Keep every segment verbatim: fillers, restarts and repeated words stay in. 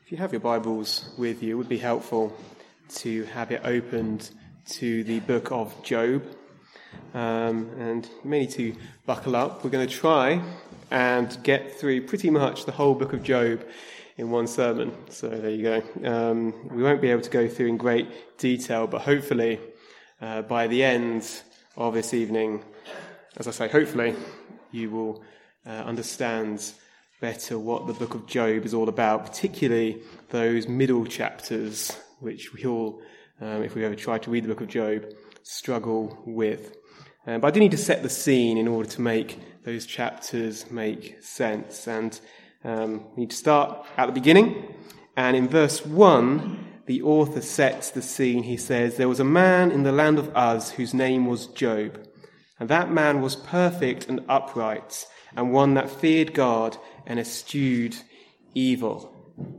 If you have your Bibles with you, it would be helpful to have it opened to the book of Job. Um, and you may need to buckle up. We're going to try and get through pretty much the whole book of Job in one sermon. So there you go. Um, we won't be able to go through in great detail, but hopefully uh, by the end of this evening, as I say, hopefully you will uh, understand better what the book of Job is all about, particularly those middle chapters, which we all, um, if we ever try to read the book of Job, struggle with. Um, but I do need to set the scene in order to make those chapters make sense. And um, we need to start at the beginning. And in verse one, the author sets the scene. He says, "There was a man in the land of Uz whose name was Job. And that man was perfect and upright, and one that feared God and eschewed evil."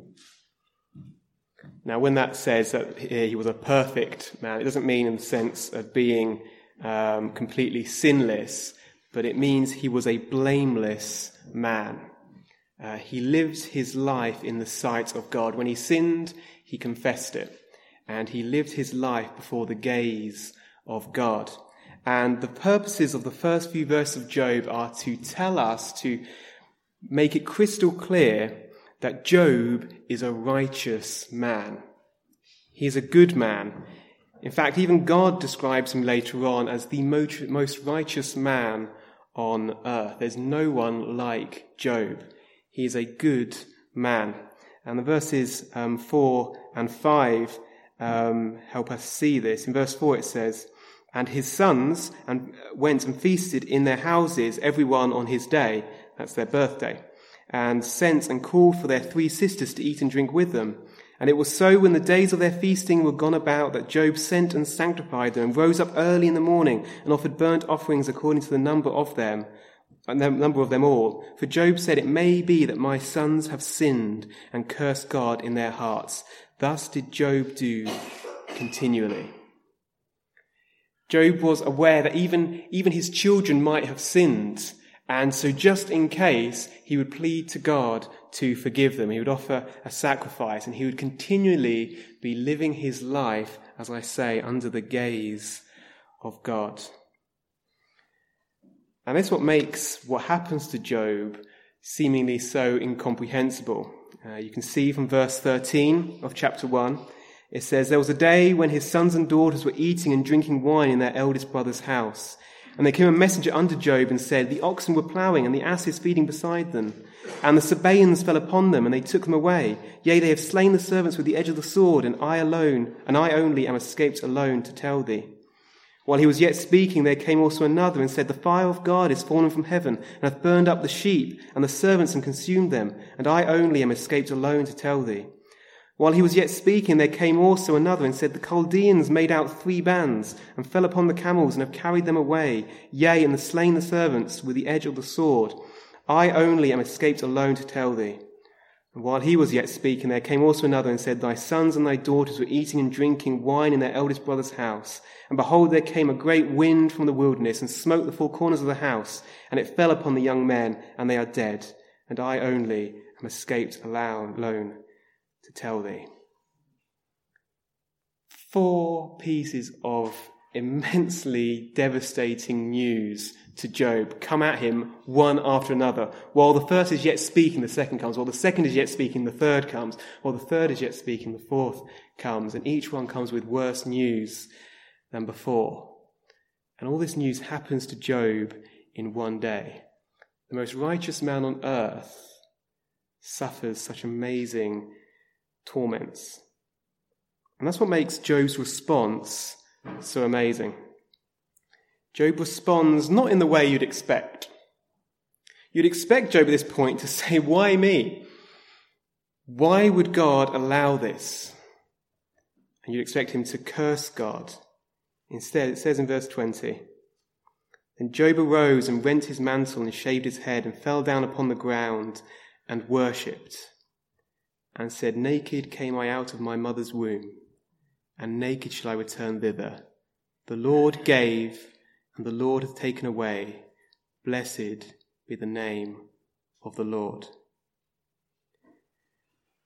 Now, when that says that he was a perfect man, it doesn't mean in the sense of being um, completely sinless, but it means he was a blameless man. Uh, he lived his life in the sight of God. When he sinned, he confessed it, and he lived his life before the gaze of God. And the purposes of the first few verses of Job are to tell us, to make it crystal clear that Job is a righteous man. He is a good man. In fact, even God describes him later on as the most righteous man on earth. There's no one like Job. He is a good man. And the verses um, four and five um, help us see this. In verse four it says, "And his sons and went and feasted in their houses, every one on his day," that's their birthday, "and sent and called for their three sisters to eat and drink with them. And it was so when the days of their feasting were gone about that Job sent and sanctified them, and rose up early in the morning and offered burnt offerings according to the number of them, and the number of them all. For Job said, 'It may be that my sons have sinned and cursed God in their hearts.' Thus did Job do continually." Job was aware that even, even his children might have sinned. And so just in case, he would plead to God to forgive them. He would offer a sacrifice, and he would continually be living his life, as I say, under the gaze of God. And that's what makes what happens to Job seemingly so incomprehensible. Uh, you can see from verse thirteen of chapter one, it says, "There was a day when his sons and daughters were eating and drinking wine in their eldest brother's house. And there came a messenger unto Job and said, The oxen were ploughing and the asses feeding beside them. And the Sabaeans fell upon them, and they took them away. Yea, they have slain the servants with the edge of the sword, and I alone, and I only am escaped alone to tell thee. While he was yet speaking, there came also another and said, The fire of God is fallen from heaven, and hath burned up the sheep and the servants and consumed them, and I only am escaped alone to tell thee. While he was yet speaking, there came also another and said, The Chaldeans made out three bands, and fell upon the camels, and have carried them away, yea, and have slain the servants with the edge of the sword. I only am escaped alone to tell thee. And while he was yet speaking, there came also another and said, Thy sons and thy daughters were eating and drinking wine in their eldest brother's house. And behold, there came a great wind from the wilderness, and smote the four corners of the house, and it fell upon the young men, and they are dead. And I only am escaped alone to tell thee." Four pieces of immensely devastating news to Job come at him one after another. While the first is yet speaking, the second comes. While the second is yet speaking, the third comes. While the third is yet speaking, the fourth comes. And each one comes with worse news than before. And all this news happens to Job in one day. The most righteous man on earth suffers such amazing torments. And that's what makes Job's response so amazing. Job responds not in the way you'd expect. You'd expect Job at this point to say, "Why me? Why would God allow this?" And you'd expect him to curse God. Instead, it says in verse twenty, "Then Job arose and rent his mantle and shaved his head and fell down upon the ground and worshipped, and said, Naked came I out of my mother's womb, and naked shall I return thither. The Lord gave, and the Lord hath taken away. Blessed be the name of the Lord."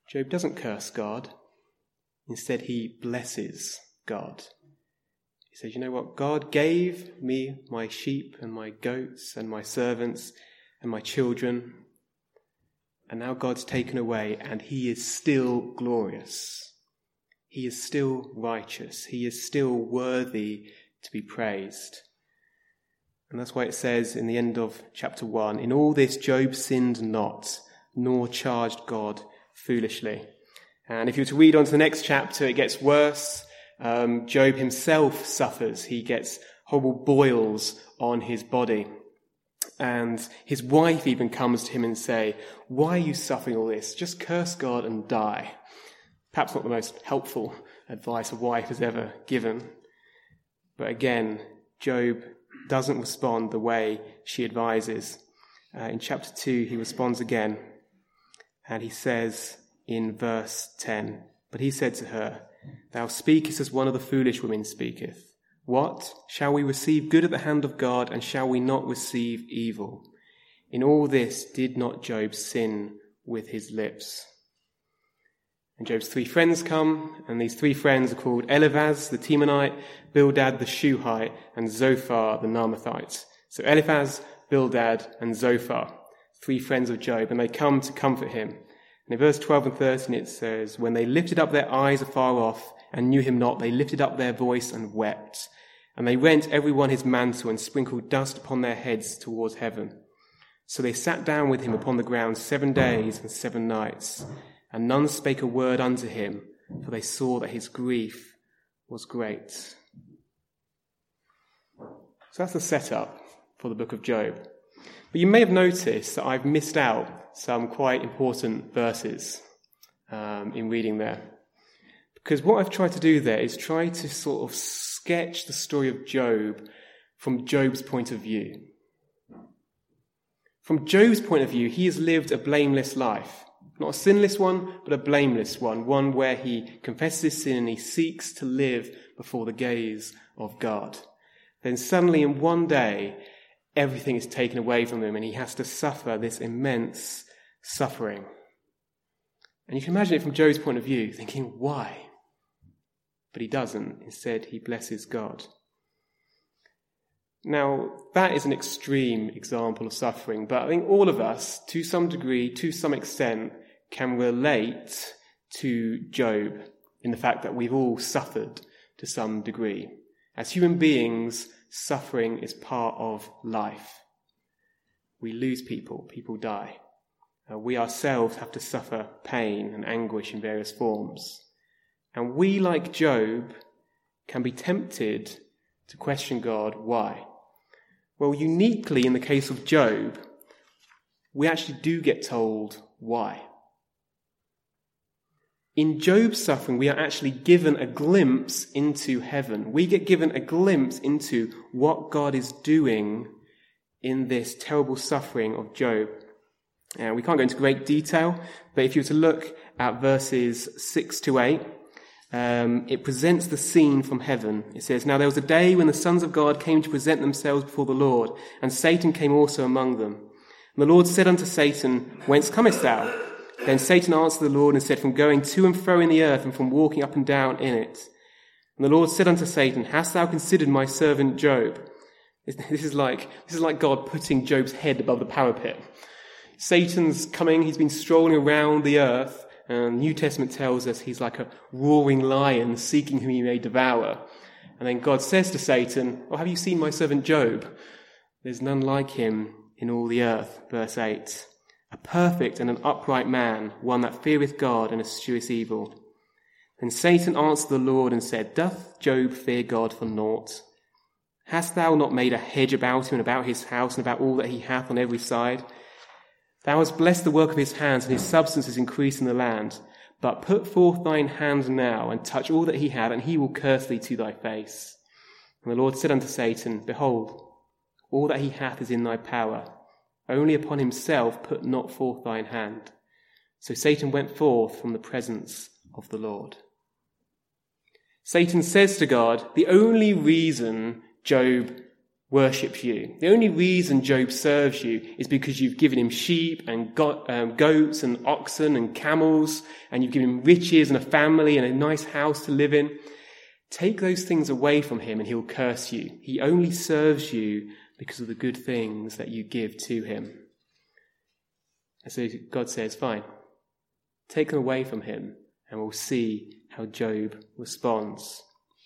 Job doesn't curse God. Instead, he blesses God. He says, you know what? God gave me my sheep and my goats and my servants and my children. And now God's taken away, and he is still glorious. He is still righteous. He is still worthy to be praised. And that's why it says in the end of chapter one, in all this Job sinned not, nor charged God foolishly. And if you were to read on to the next chapter, it gets worse. Um, Job himself suffers. He gets horrible boils on his body. And his wife even comes to him and say, why are you suffering all this? Just curse God and die. Perhaps not the most helpful advice a wife has ever given. But again, Job doesn't respond the way she advises. Uh, in chapter two, he responds again. And he says in verse ten, but he said to her, thou speakest as one of the foolish women speaketh. What? Shall we receive good at the hand of God, and shall we not receive evil? In all this did not Job sin with his lips? And Job's three friends come, and these three friends are called Eliphaz the Temanite, Bildad the Shuhite, and Zophar the Naamathite. So Eliphaz, Bildad, and Zophar, three friends of Job, and they come to comfort him. And in verse twelve and thirteen it says, when they lifted up their eyes afar off and knew him not, they lifted up their voice and wept. And they rent every one his mantle and sprinkled dust upon their heads towards heaven. So they sat down with him upon the ground seven days and seven nights. And none spake a word unto him, for they saw that his grief was great. So that's the setup for the book of Job. But you may have noticed that I've missed out some quite important verses um, in reading there. Because what I've tried to do there is try to sort of sketch the story of Job from Job's point of view. From Job's point of view, he has lived a blameless life. Not a sinless one, but a blameless one. One where he confesses his sin and he seeks to live before the gaze of God. Then suddenly in one day, everything is taken away from him and he has to suffer this immense suffering. And you can imagine it from Job's point of view, thinking, why? But he doesn't. Instead, he blesses God. Now, that is an extreme example of suffering, but I think all of us, to some degree, to some extent, can relate to Job in the fact that we've all suffered to some degree. As human beings, suffering is part of life. We lose people, people die. Uh, we ourselves have to suffer pain and anguish in various forms. And we, like Job, can be tempted to question God, why? Well, uniquely in the case of Job, we actually do get told why. In Job's suffering, we are actually given a glimpse into heaven. We get given a glimpse into what God is doing in this terrible suffering of Job. Uh, we can't go into great detail, but if you were to look at verses six to eight, Um, it presents the scene from heaven. It says, now there was a day when the sons of God came to present themselves before the Lord, and Satan came also among them. And the Lord said unto Satan, whence comest thou? Then Satan answered the Lord and said, from going to and fro in the earth, and from walking up and down in it. And the Lord said unto Satan, hast thou considered my servant Job? This is like, this is like God putting Job's head above the parapet. Satan's coming, he's been strolling around the earth, and the New Testament tells us he's like a roaring lion seeking whom he may devour. And then God says to Satan, oh, have you seen my servant Job? There's none like him in all the earth. Verse eight. A perfect and an upright man, one that feareth God and escheweth evil. Then Satan answered the Lord and said, doth Job fear God for naught? Hast thou not made a hedge about him and about his house and about all that he hath on every side? Thou hast blessed the work of his hands, and his substance is increased in the land. But put forth thine hand now, and touch all that he hath, and he will curse thee to thy face. And the Lord said unto Satan, behold, all that he hath is in thy power. Only upon himself put not forth thine hand. So Satan went forth from the presence of the Lord. Satan says to God, the only reason Job worships you. The only reason Job serves you is because you've given him sheep and go- um, goats and oxen and camels, and you've given him riches and a family and a nice house to live in. Take those things away from him and he'll curse you. He only serves you because of the good things that you give to him. And so God says, fine, take them away from him and we'll see how Job responds.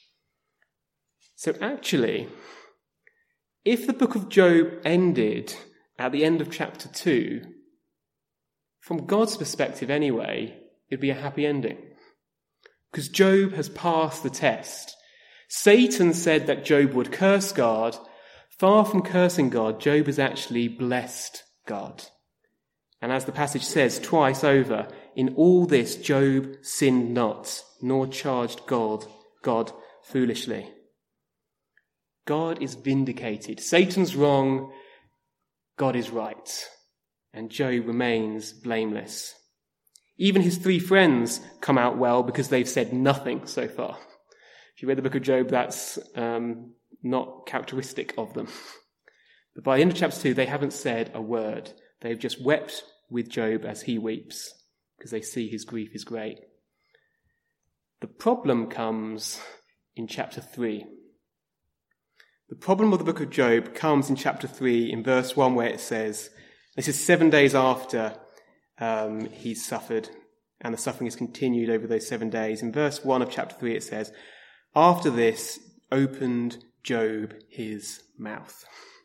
So actually, if the book of Job ended at the end of chapter two, from God's perspective anyway, it'd be a happy ending. Because Job has passed the test. Satan said that Job would curse God. Far from cursing God, Job has actually blessed God. And as the passage says twice over, in all this Job sinned not, nor charged God, God foolishly. God is vindicated. Satan's wrong, God is right. And Job remains blameless. Even his three friends come out well because they've said nothing so far. If you read the book of Job, that's um, not characteristic of them. But by the end of chapter two, they haven't said a word. They've just wept with Job as he weeps because they see his grief is great. The problem comes in chapter three. The problem of the book of Job comes in chapter three in verse one, where it says, this is seven days after um, he's suffered, and the suffering is continued over those seven days. In verse one of chapter three it says, after this opened Job his mouth.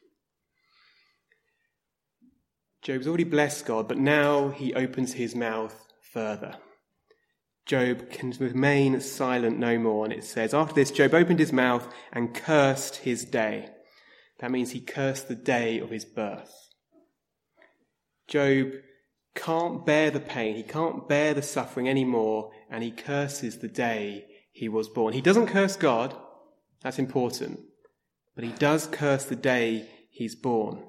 Job's already blessed God, but now he opens his mouth further. Job can remain silent no more. And it says, after this, Job opened his mouth and cursed his day. That means he cursed the day of his birth. Job can't bear the pain. He can't bear the suffering anymore. And he curses the day he was born. He doesn't curse God. That's important. But he does curse the day he's born.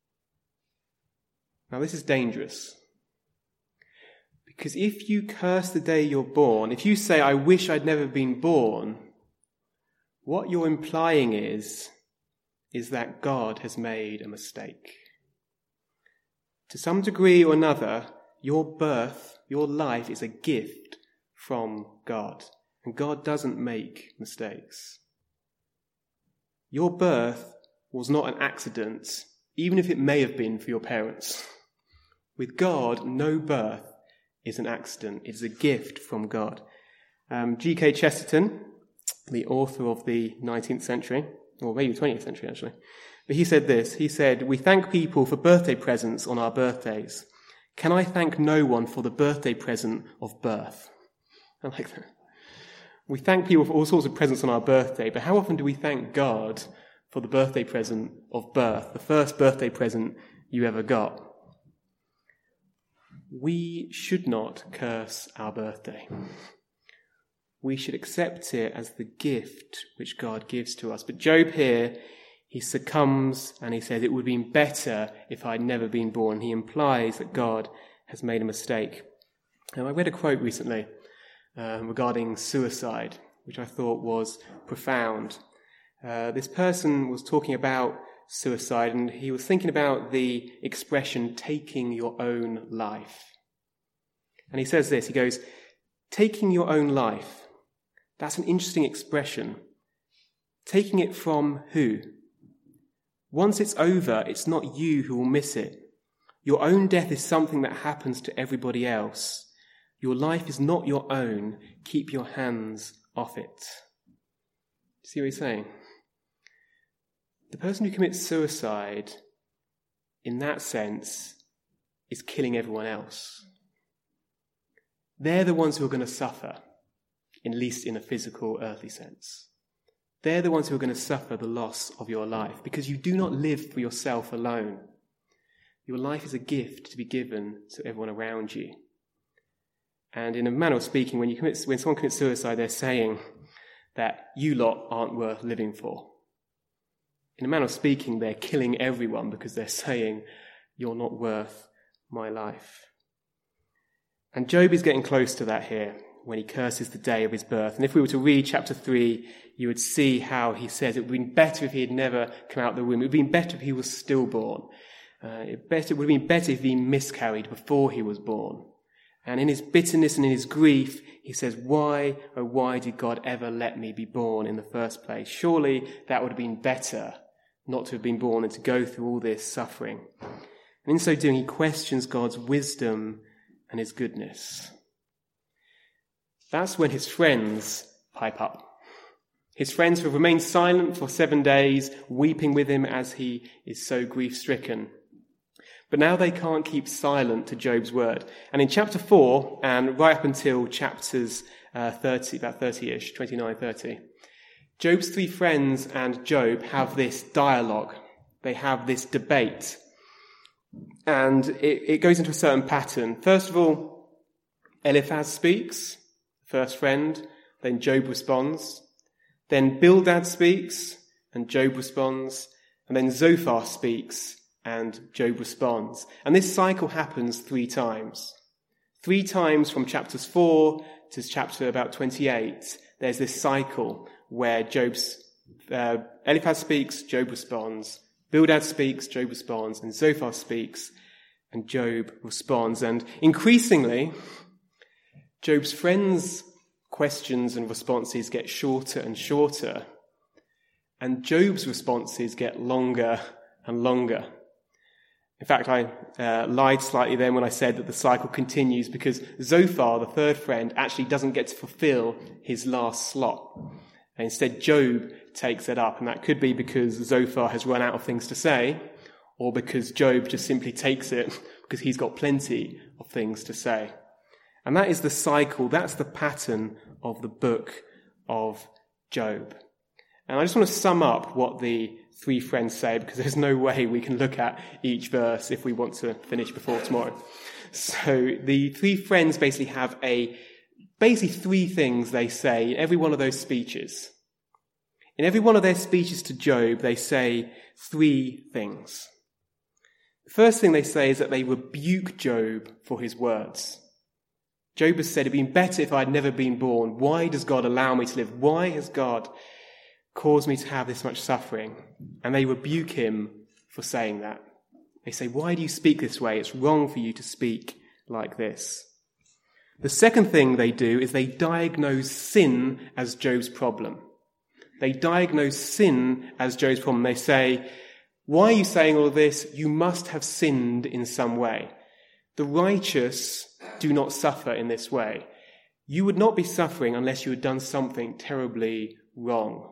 Now, this is dangerous. Because if you curse the day you're born, if you say, I wish I'd never been born, what you're implying is, is that God has made a mistake. To some degree or another, your birth, your life is a gift from God. And God doesn't make mistakes. Your birth was not an accident, even if it may have been for your parents. With God, no birth is an accident. It is a gift from God. Um, G K Chesterton, the author of the nineteenth century, or maybe twentieth century actually, but he said this. He said, we thank people for birthday presents on our birthdays. Can I thank no one for the birthday present of birth? I like that. We thank people for all sorts of presents on our birthday, but how often do we thank God for the birthday present of birth, the first birthday present you ever got? We should not curse our birthday. We should accept it as the gift which God gives to us. But Job here, he succumbs and he says, it would have been better if I'd never been born. He implies that God has made a mistake. Now, I read a quote recently uh, regarding suicide, which I thought was profound. Uh, this person was talking about suicide, and he was thinking about the expression taking your own life. And he says this, he goes, taking your own life, that's an interesting expression. Taking it from who? Once it's over, it's not you who will miss it. Your own death is something that happens to everybody else. Your life is not your own. Keep your hands off it. See what he's saying? The person who commits suicide, in that sense, is killing everyone else. They're the ones who are going to suffer, at least in a physical, earthly sense. They're the ones who are going to suffer the loss of your life, because you do not live for yourself alone. Your life is a gift to be given to everyone around you. And in a manner of speaking, when you commit, when someone commits suicide, they're saying that you lot aren't worth living for. In a manner of speaking, they're killing everyone because they're saying, you're not worth my life. And Job is getting close to that here. when he curses the day of his birth. And if we were to read chapter three, you would see how he says it would have been better if he had never come out of the womb. It would have been better if he was stillborn. Uh, it, better, it would have been better if he miscarried before he was born. And in his bitterness and in his grief, he says, why, oh why did God ever let me be born in the first place? Surely that would have been better not to have been born and to go through all this suffering. And in so doing, he questions God's wisdom and his goodness. That's when his friends pipe up. His friends who have remained silent for seven days, weeping with him as he is so grief-stricken. But now they can't keep silent to Job's word. And in chapter four, and right up until chapters uh, thirty, about thirty-ish, twenty-nine, thirty, Job's three friends and Job have this dialogue. They have this debate. And it, it goes into a certain pattern. First of all, Eliphaz speaks, first friend, then Job responds. Then Bildad speaks, and Job responds. And then Zophar speaks, and Job responds. And this cycle happens three times. Three times from chapters four to chapter about twenty-eight, there's this cycle where Job's, uh, Eliphaz speaks, Job responds. Bildad speaks, Job responds. And Zophar speaks, and Job responds. And increasingly, Job's friends' questions and responses get shorter and shorter. And Job's responses get longer and longer. In fact, I uh, lied slightly then when I said that the cycle continues because Zophar, the third friend, actually doesn't get to fulfill his last slot. And instead, Job takes it up. And that could be because Zophar has run out of things to say, or because Job just simply takes it because he's got plenty of things to say. And that is the cycle, that's the pattern of the book of Job. And I just want to sum up what the three friends say, because there's no way we can look at each verse if we want to finish before tomorrow. So the three friends basically have a, basically three things they say in every one of those speeches. In every one of their speeches to Job, they say three things. The first thing they say is that they rebuke Job for his words. Job has said, it'd been better if I had never been born. Why does God allow me to live? Why has God caused me to have this much suffering? And they rebuke him for saying that. They say, why do you speak this way? It's wrong for you to speak like this. The second thing they do is they diagnose sin as Job's problem. They diagnose sin as Job's problem. They say, why are you saying all of this? You must have sinned in some way. The righteous do not suffer in this way. You would not be suffering unless you had done something terribly wrong.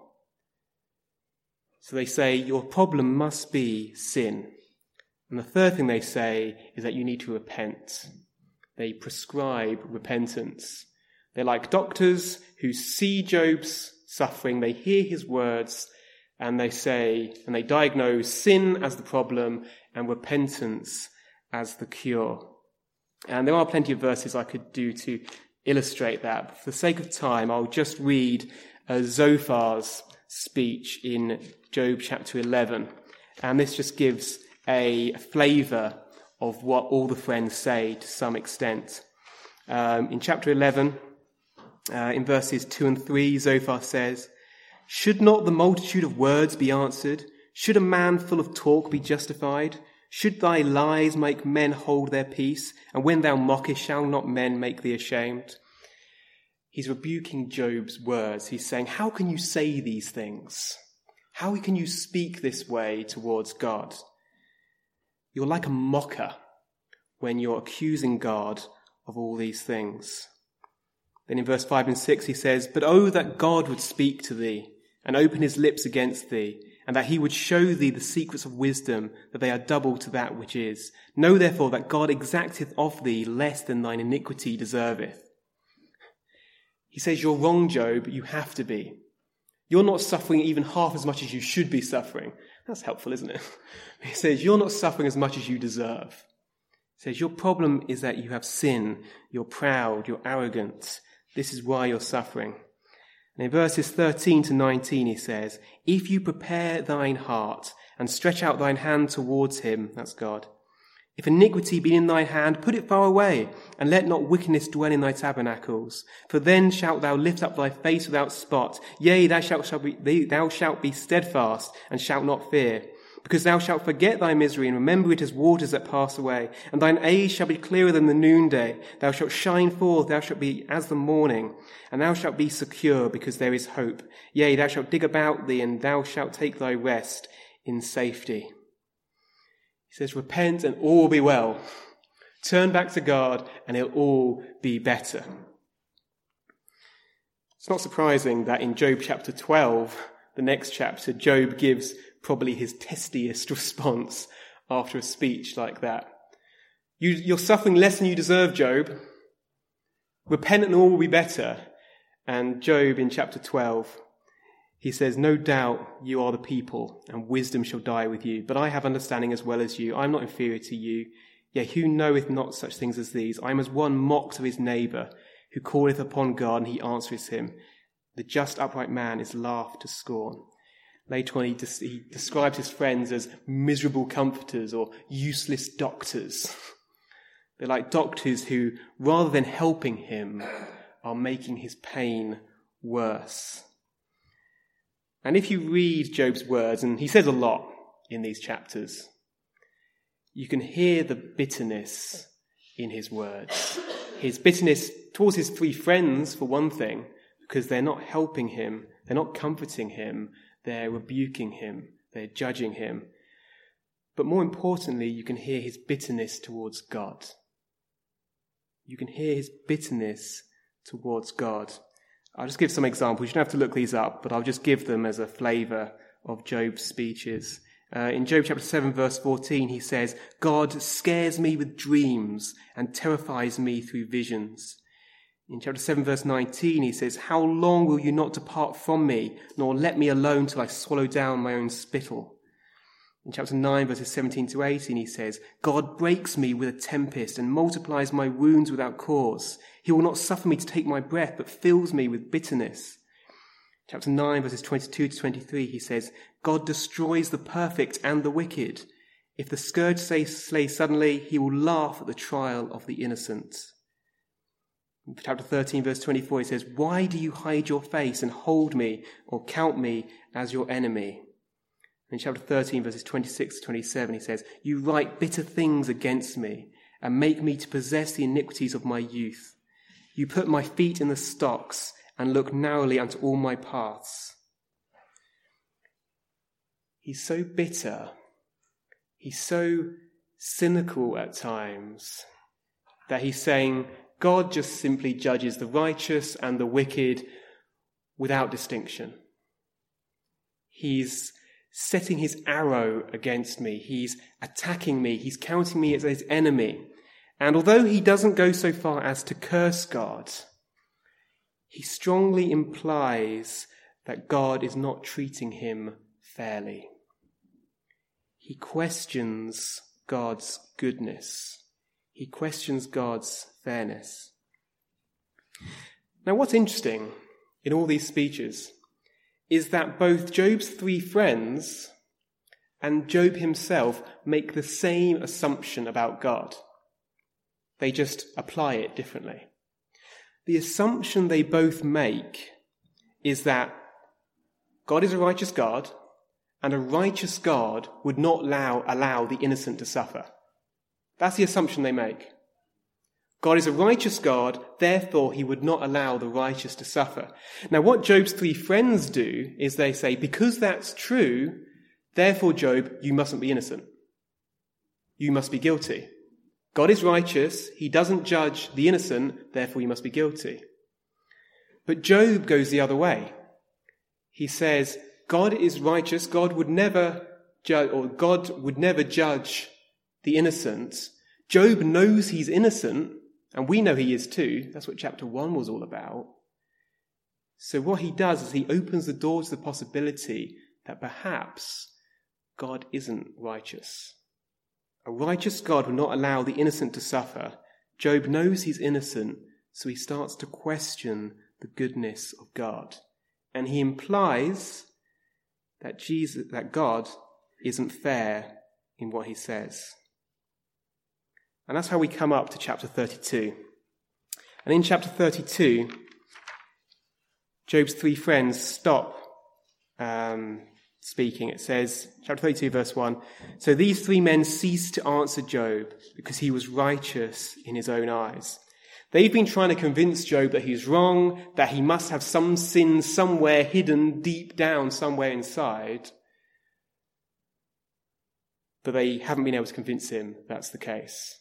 So they say your problem must be sin. And the third thing they say is that you need to repent. They prescribe repentance. They're like doctors who see Job's suffering, they hear his words, and they say, and they diagnose sin as the problem and repentance as the cure. And there are plenty of verses I could do to illustrate that. But for the sake of time, I'll just read uh, Zophar's speech in Job chapter eleven. And this just gives a flavour of what all the friends say to some extent. Um, in chapter eleven, uh, in verses two and three, Zophar says, should not the multitude of words be answered? Should a man full of talk be justified? Should thy lies make men hold their peace? And when thou mockest, shall not men make thee ashamed? He's rebuking Job's words. He's saying, how can you say these things? How can you speak this way towards God? You're like a mocker when you're accusing God of all these things. Then in verse five and six he says, but oh, that God would speak to thee and open his lips against thee, and that he would show thee the secrets of wisdom, that they are double to that which is. Know therefore that God exacteth of thee less than thine iniquity deserveth. He says, you're wrong, Job, you have to be. You're not suffering even half as much as you should be suffering. That's helpful, isn't it? He says, you're not suffering as much as you deserve. He says, your problem is that you have sin, you're proud, you're arrogant. This is why you're suffering. And in verses thirteen to nineteen he says, if you prepare thine heart and stretch out thine hand towards him, that's God, If iniquity be in thy hand, put it far away, and let not wickedness dwell in thy tabernacles. For then shalt thou lift up thy face without spot. Yea, thou shalt, shalt be, thou shalt be steadfast, and shalt not fear. Because thou shalt forget thy misery, and remember it as waters that pass away. And thine age shall be clearer than the noonday. Thou shalt shine forth, thou shalt be as the morning. And thou shalt be secure, because there is hope. Yea, thou shalt dig about thee, and thou shalt take thy rest in safety. He says, repent and all will be well. Turn back to God and it'll all be better. It's not surprising that in Job chapter twelve, the next chapter, Job gives probably his testiest response after a speech like that. You, you're suffering less than you deserve, Job. Repent and all will be better. And Job in chapter twelve, he says, no doubt you are the people, and wisdom shall die with you. But I have understanding as well as you. I am not inferior to you. Yea, who knoweth not such things as these? I am as one mocked of his neighbour, who calleth upon God, and he answereth him. The just upright man is laughed to scorn. Later on, he, des- he describes his friends as miserable comforters or useless doctors. They're like doctors who, rather than helping him, are making his pain worse. And if you read Job's words, and he says a lot in these chapters, you can hear the bitterness in his words. His bitterness towards his three friends, for one thing, because they're not helping him, they're not comforting him, they're rebuking him, they're judging him. But more importantly, you can hear his bitterness towards God. You can hear his bitterness towards God. I'll just give some examples. You don't have to look these up, but I'll just give them as a flavour of Job's speeches. Uh, in Job chapter seven, verse fourteen, he says, God scares me with dreams and terrifies me through visions. In chapter seven, verse nineteen, he says, how long will you not depart from me, nor let me alone till I swallow down my own spittle? In chapter nine, verses seventeen to eighteen, he says, God breaks me with a tempest and multiplies my wounds without cause. He will not suffer me to take my breath, but fills me with bitterness. Chapter nine, verses twenty-two to twenty-three, he says, God destroys the perfect and the wicked. If the scourge slay suddenly, he will laugh at the trial of the innocent. In chapter thirteen, verse twenty-four, he says, why do you hide your face and hold me or count me as your enemy? In chapter thirteen, verses twenty-six to twenty-seven, he says, you write bitter things against me and make me to possess the iniquities of my youth. You put my feet in the stocks and look narrowly unto all my paths. He's so bitter. He's so cynical at times that he's saying God just simply judges the righteous and the wicked without distinction. He's setting his arrow against me. He's attacking me. He's counting me as his enemy. And although he doesn't go so far as to curse God, he strongly implies that God is not treating him fairly. He questions God's goodness. He questions God's fairness. Now, what's interesting in all these speeches is that both Job's three friends and Job himself make the same assumption about God. They just apply it differently. The assumption they both make is that God is a righteous God, and a righteous God would not allow, allow the innocent to suffer. That's the assumption they make. God is a righteous God, therefore he would not allow the righteous to suffer. Now, what Job's three friends do is they say, because that's true, therefore, Job, you mustn't be innocent. You must be guilty. God is righteous, he doesn't judge the innocent, therefore you must be guilty. But Job goes the other way. He says, God is righteous, God would never judge, or God would never judge the innocent. Job knows he's innocent, and we know he is too. That's what chapter one was all about. So what he does is he opens the door to the possibility that perhaps God isn't righteous. A righteous God will not allow the innocent to suffer. Job knows he's innocent, so he starts to question the goodness of God. And he implies that Jesus, that God isn't fair in what he says. And that's how we come up to chapter thirty-two. And in chapter thirty-two, Job's three friends stop um, speaking. It says, chapter thirty-two, verse one, "So these three men ceased to answer Job because he was righteous in his own eyes." They've been trying to convince Job that he's wrong, that he must have some sin somewhere hidden deep down somewhere inside. But they haven't been able to convince him that's the case.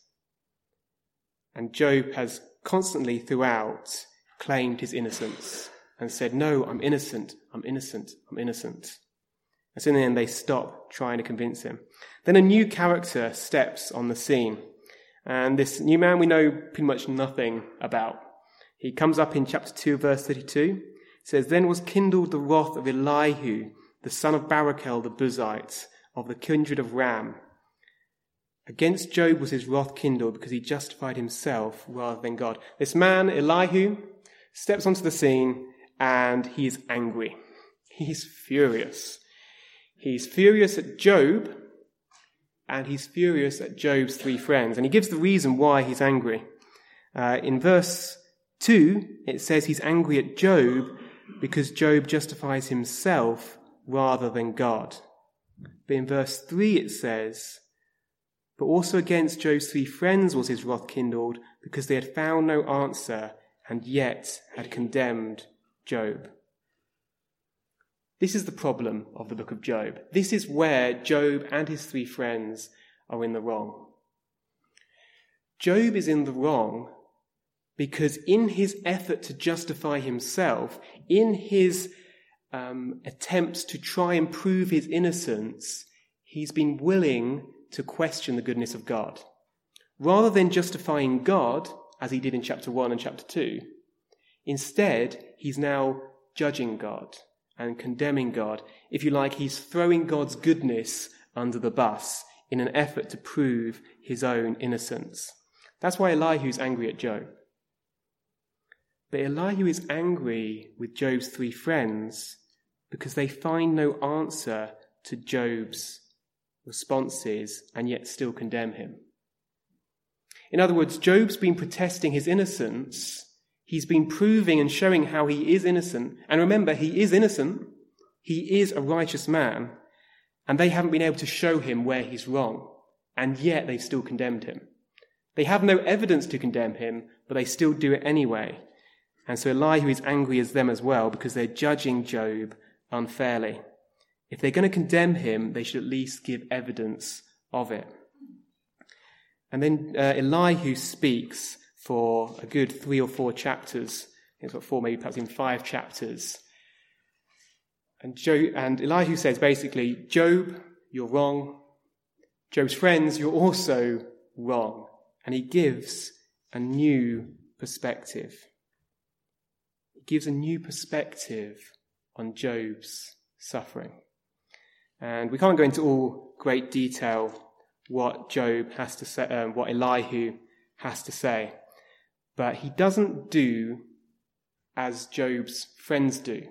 And Job has constantly throughout claimed his innocence and said, "No, I'm innocent, I'm innocent, I'm innocent." And so in the end, they stop trying to convince him. Then a new character steps on the scene. And this new man we know pretty much nothing about. He comes up in chapter two, verse thirty-two. It says, "Then was kindled the wrath of Elihu, the son of Barachel the Buzite, of the kindred of Ram. Against Job was his wrath kindled, because he justified himself rather than God." This man, Elihu, steps onto the scene and he is angry. He's furious. He's furious at Job, and he's furious at Job's three friends. And he gives the reason why he's angry. Uh, in verse two, it says he's angry at Job because Job justifies himself rather than God. But in verse three it says, "But also against Job's three friends was his wrath kindled, because they had found no answer and yet had condemned Job." This is the problem of the book of Job. This is where Job and his three friends are in the wrong. Job is in the wrong because in his effort to justify himself, in his um, attempts to try and prove his innocence, he's been willing to question the goodness of God. Rather than justifying God, as he did in chapter one and chapter two, instead, he's now judging God and condemning God. If you like, he's throwing God's goodness under the bus in an effort to prove his own innocence. That's why Elihu's angry at Job. But Elihu is angry with Job's three friends because they find no answer to Job's responses and yet still condemn him. In other words, Job's been protesting his innocence. He's been proving and showing how he is innocent. And remember, he is innocent. He is a righteous man. And they haven't been able to show him where he's wrong. And yet they've still condemned him. They have no evidence to condemn him, but they still do it anyway. And so Elihu is angry as them as well because they're judging Job unfairly. If they're going to condemn him, they should at least give evidence of it. And then uh, Elihu speaks for a good three or four chapters. It's got four, maybe perhaps even five chapters. And, Job, and Elihu says basically, "Job, you're wrong. Job's friends, you're also wrong." And he gives a new perspective. He gives a new perspective on Job's suffering. And we can't go into all great detail what Job has to say, um, what Elihu has to say. But he doesn't do as Job's friends do.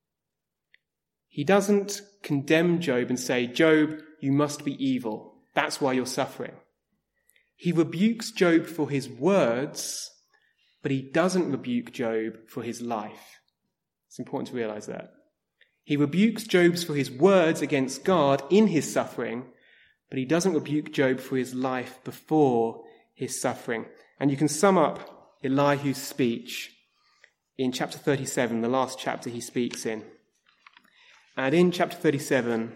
He doesn't condemn Job and say, "Job, you must be evil. That's why you're suffering." He rebukes Job for his words, but he doesn't rebuke Job for his life. It's important to realize that. He rebukes Job for his words against God in his suffering, but he doesn't rebuke Job for his life before his suffering. And you can sum up Elihu's speech in chapter thirty-seven, the last chapter he speaks in. And in chapter thirty-seven,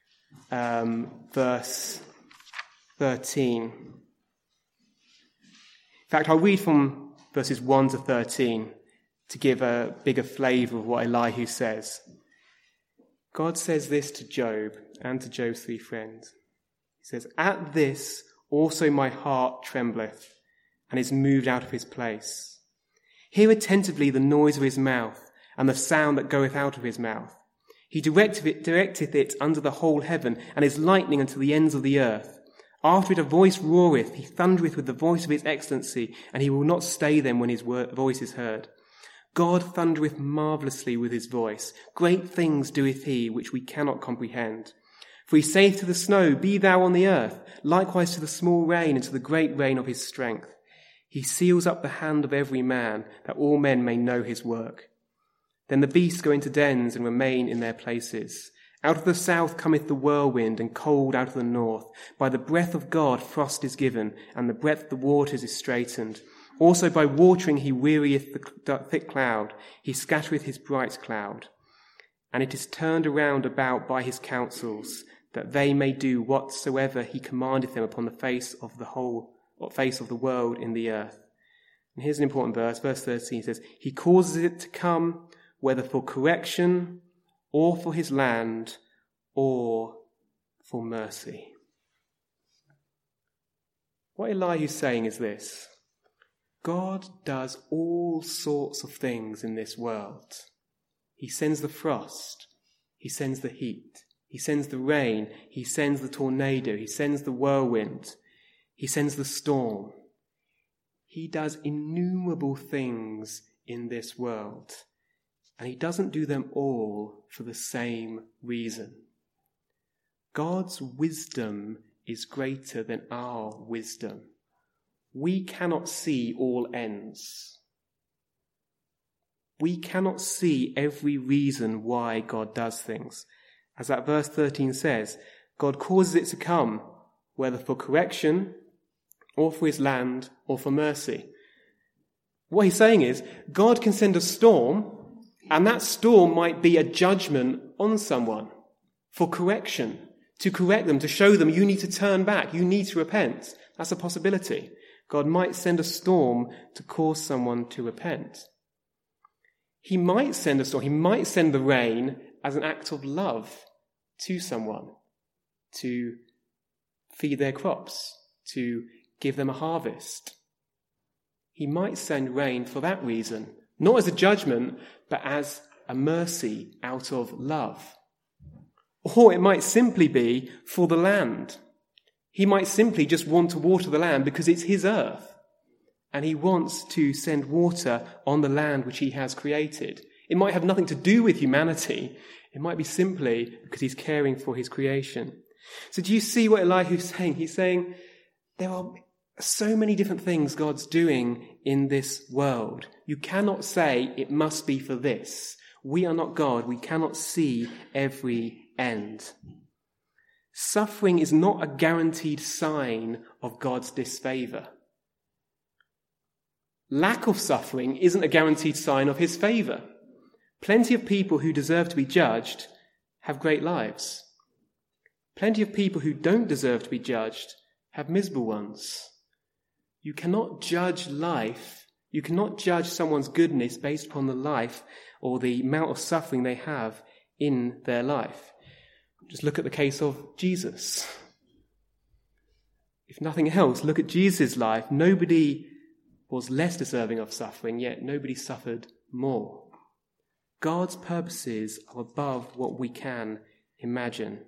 um, verse thirteen. In fact, I'll read from verses one to thirteen to give a bigger flavour of what Elihu says. God says this to Job and to Job's three friends. He says, "At this also my heart trembleth, and is moved out of his place. Hear attentively the noise of his mouth, and the sound that goeth out of his mouth. He directeth it, directeth it under the whole heaven, and is lightning unto the ends of the earth. After it a voice roareth, he thundereth with the voice of his excellency, and he will not stay them when his word, voice is heard. God thundereth marvellously with his voice. Great things doeth he, which we cannot comprehend. For he saith to the snow, Be thou on the earth, likewise to the small rain and to the great rain of his strength. He seals up the hand of every man, that all men may know his work. Then the beasts go into dens and remain in their places. Out of the south cometh the whirlwind, and cold out of the north. By the breath of God frost is given, and the breadth of the waters is straitened. Also by watering he wearieth the thick cloud, he scattereth his bright cloud. And it is turned around about by his counsels, that they may do whatsoever he commandeth them upon the face of the whole face of the world in the earth. And here's an important verse, verse thirteen says, He causes it to come, whether for correction, or for his land, or for mercy. What Elihu's saying is this: God does all sorts of things in this world. He sends the frost, he sends the heat, he sends the rain, he sends the tornado, he sends the whirlwind, he sends the storm. He does innumerable things in this world, and he doesn't do them all for the same reason. God's wisdom is greater than our wisdom. We cannot see all ends. We cannot see every reason why God does things. As that verse thirteen says, God causes it to come, whether for correction, or for his land, or for mercy. What he's saying is, God can send a storm, and that storm might be a judgment on someone for correction, to correct them, to show them you need to turn back, you need to repent. That's a possibility. God might send a storm to cause someone to repent. He might send a storm, he might send the rain as an act of love to someone, to feed their crops, to give them a harvest. He might send rain for that reason, not as a judgment, but as a mercy out of love. Or it might simply be for the land. He might simply just want to water the land because it's his earth, and he wants to send water on the land which he has created. It might have nothing to do with humanity. It might be simply because he's caring for his creation. So do you see what Elihu's saying? He's saying there are so many different things God's doing in this world. You cannot say it must be for this. We are not God. We cannot see every end. Suffering is not a guaranteed sign of God's disfavor. Lack of suffering isn't a guaranteed sign of his favor. Plenty of people who deserve to be judged have great lives. Plenty of people who don't deserve to be judged have miserable ones. You cannot judge life, you cannot judge someone's goodness based upon the life or the amount of suffering they have in their life. Just look at the case of Jesus. If nothing else, look at Jesus' life. Nobody was less deserving of suffering, yet nobody suffered more. God's purposes are above what we can imagine.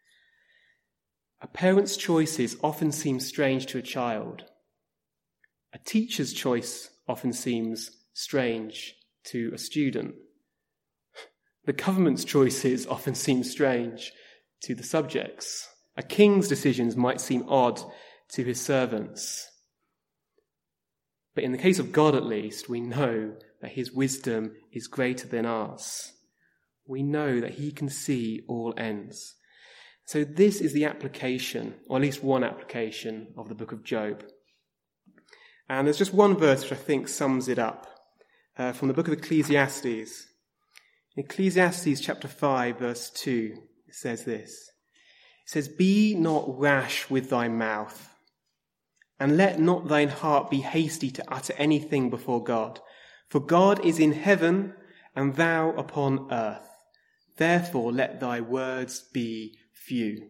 A parent's choices often seem strange to a child. A teacher's choice often seems strange to a student. The government's choices often seem strange to the subjects. A king's decisions might seem odd to his servants. But in the case of God, at least, we know that his wisdom is greater than ours. We know that he can see all ends. So this is the application, or at least one application, of the book of Job. And there's just one verse which I think sums it up, uh, from the book of Ecclesiastes. In Ecclesiastes chapter five, verse two, it says this. It says, Be not rash with thy mouth, and let not thine heart be hasty to utter anything before God. For God is in heaven, and thou upon earth. Therefore let thy words be few.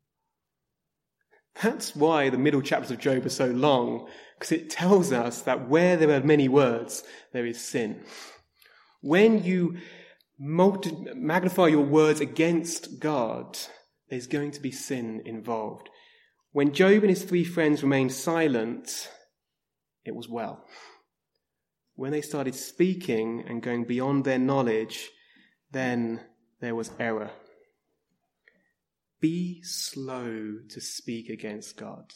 That's why the middle chapters of Job are so long, because it tells us that where there are many words, there is sin. When you multi- magnify your words against God, there's going to be sin involved. When Job and his three friends remained silent, it was well. When they started speaking and going beyond their knowledge, then there was error. Be slow to speak against God.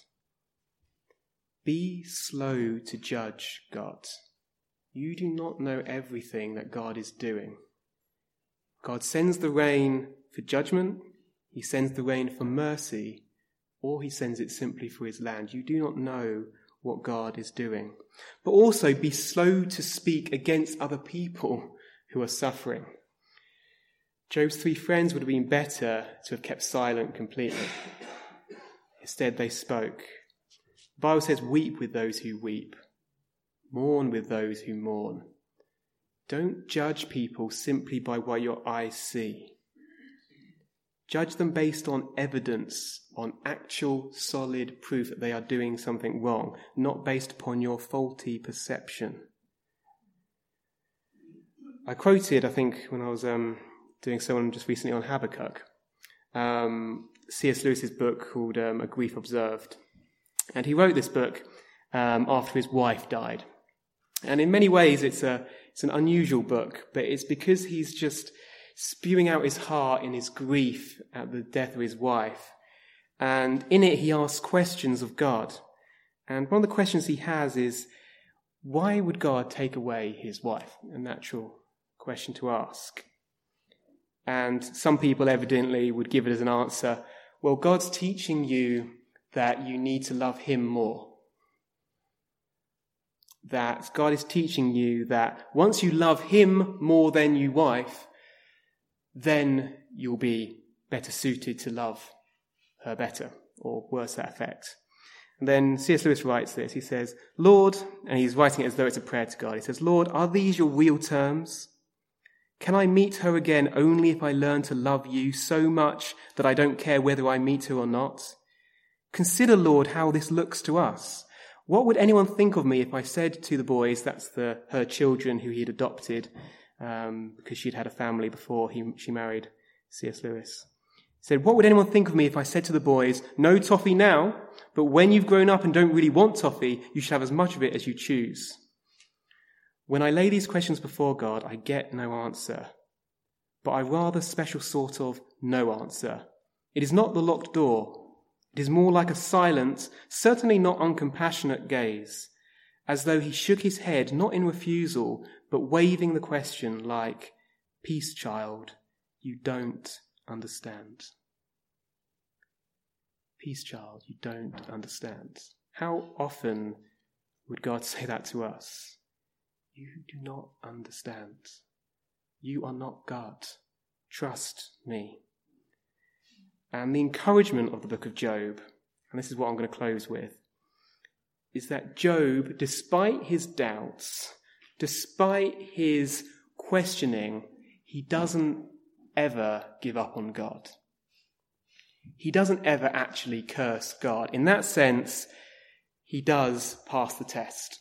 Be slow to judge God. You do not know everything that God is doing. God sends the rain for judgment, he sends the rain for mercy, or he sends it simply for his land. You do not know what God is doing. But also be slow to speak against other people who are suffering. Job's three friends would have been better to have kept silent completely. Instead, they spoke. The Bible says, weep with those who weep, mourn with those who mourn. Don't judge people simply by what your eyes see. Judge them based on evidence, on actual solid proof that they are doing something wrong, not based upon your faulty perception. I quoted, I think, when I was um, doing someone just recently on Habakkuk, um, C S Lewis's book called um, A Grief Observed. And he wrote this book um, after his wife died. And in many ways, it's a it's an unusual book, but it's because he's just spewing out his heart in his grief at the death of his wife. And in it, he asks questions of God. And one of the questions he has is, why would God take away his wife? A natural question to ask. And some people evidently would give it as an answer, well, God's teaching you that you need to love him more. That God is teaching you that once you love him more than your wife, then you'll be better suited to love her better, or worse, that effect. And then C S Lewis writes this. He says, Lord, and he's writing it as though it's a prayer to God. He says, Lord, are these your real terms? Can I meet her again only if I learn to love you so much that I don't care whether I meet her or not? Consider, Lord, how this looks to us. What would anyone think of me if I said to the boys, that's the her children who he had adopted, um, because she'd had a family before he, she married C S Lewis. He said, what would anyone think of me if I said to the boys, no toffee now, but when you've grown up and don't really want toffee, you should have as much of it as you choose. When I lay these questions before God, I get no answer, but I rather special sort of no answer. It is not the locked door. It is more like a silent, certainly not uncompassionate gaze, as though he shook his head, not in refusal, but waving the question like, peace, child, you don't understand. Peace, child, you don't understand. How often would God say that to us? You do not understand. You are not God. Trust me. And the encouragement of the book of Job, and this is what I'm going to close with, is that Job, despite his doubts, despite his questioning, he doesn't ever give up on God. He doesn't ever actually curse God. In that sense, he does pass the test.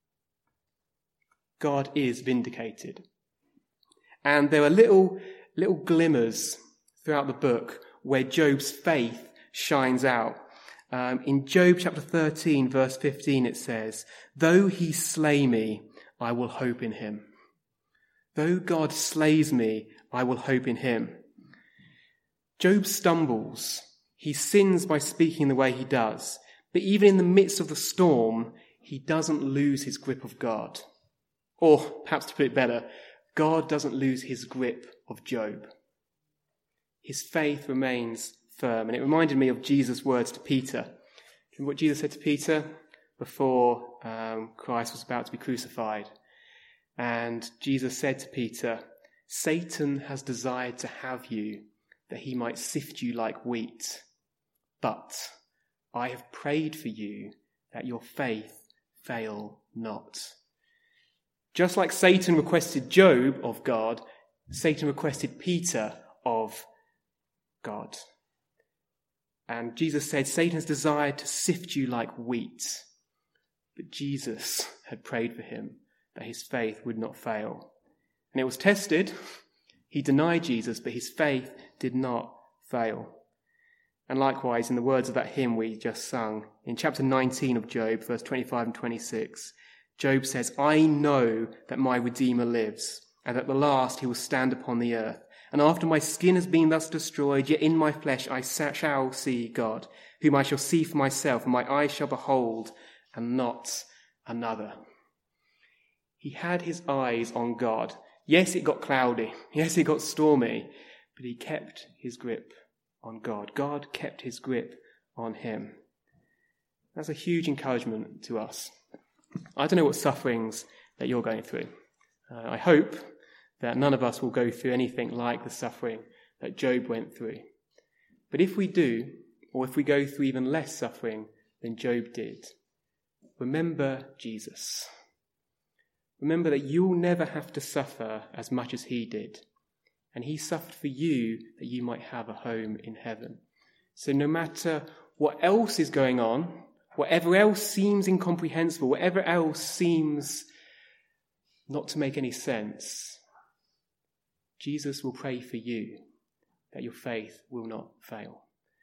God is vindicated. And there are little, little glimmers throughout the book where Job's faith shines out. Um, in Job chapter thirteen, verse fifteen, it says, though he slay me, I will hope in him. Though God slays me, I will hope in him. Job stumbles. He sins by speaking the way he does. But even in the midst of the storm, he doesn't lose his grip of God. Or, perhaps to put it better, God doesn't lose his grip of Job. His faith remains firm. And it reminded me of Jesus' words to Peter. Remember what Jesus said to Peter before um, Christ was about to be crucified? And Jesus said to Peter, Satan has desired to have you, that he might sift you like wheat. But I have prayed for you that your faith fail not. Just like Satan requested Job of God, Satan requested Peter of God. And Jesus said, Satan has desired to sift you like wheat. But Jesus had prayed for him that his faith would not fail. And it was tested. He denied Jesus, but his faith did not fail. And likewise, in the words of that hymn we just sung, in chapter nineteen of Job, verse twenty-five and twenty-six, Job says, I know that my Redeemer lives, and at the last he will stand upon the earth. And after my skin has been thus destroyed, yet in my flesh I shall see God, whom I shall see for myself, and my eyes shall behold, and not another. He had his eyes on God. Yes, it got cloudy. Yes, it got stormy. But he kept his grip on God. God kept his grip on him. That's a huge encouragement to us. I don't know what sufferings that you're going through. Uh, I hope that none of us will go through anything like the suffering that Job went through. But if we do, or if we go through even less suffering than Job did, remember Jesus. Remember that you'll never have to suffer as much as he did. And he suffered for you that you might have a home in heaven. So no matter what else is going on, whatever else seems incomprehensible, whatever else seems not to make any sense, Jesus will pray for you that your faith will not fail.